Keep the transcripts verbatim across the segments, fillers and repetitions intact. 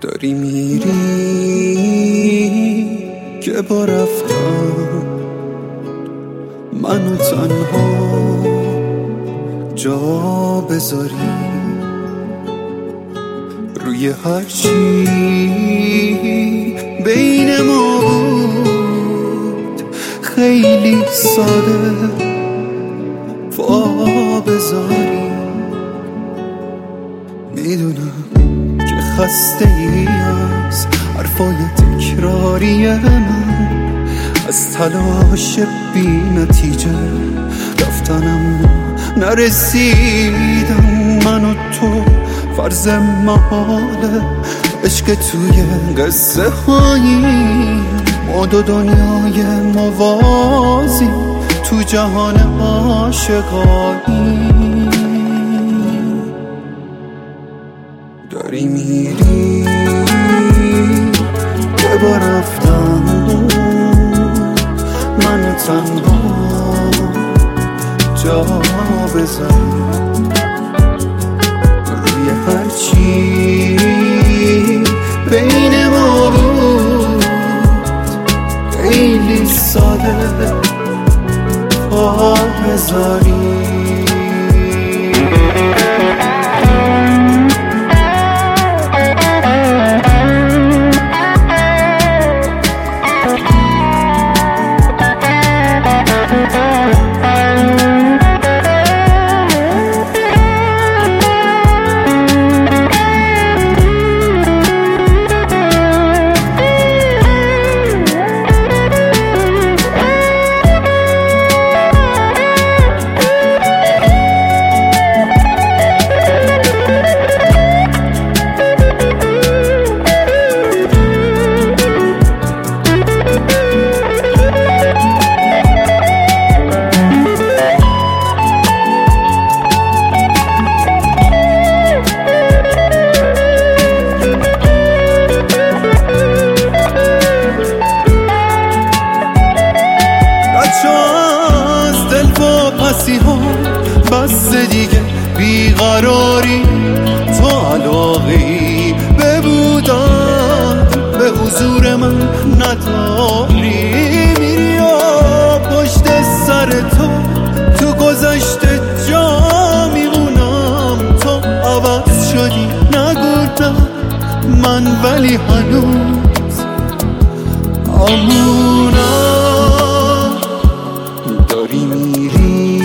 داری میری که با رفتن منو تنها جا بذاری روی هرچی بین ما بود خیلی ساده وا بذاری. میدونم که خسته ای از حرفای تکراری من، از تلاش بی نتیجه رفتنم نرسیدم. من و تو فرض محاله عشق توی قصه هایی، ما دو دنیای موازی تو جهان عاشقانی. داری میری که با رفتن منو تنها جا بذاری روی هرچی بین ما بود خیلی ساده پا بذاری. بس دیگه بیقراری تو علاقه‌ای به بودن به حضور من نداری. میری و پشت سر تو تو گذشته جا میمونم. تو عوض شدی نگفتم من ولی هنوز امونم. داری میری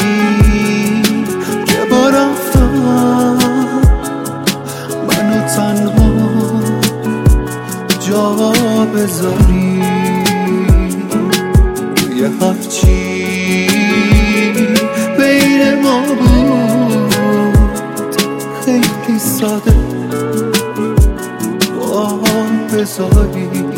تنها جا بذاری یه هرچی بین ما بود خیلی ساده با بذاری.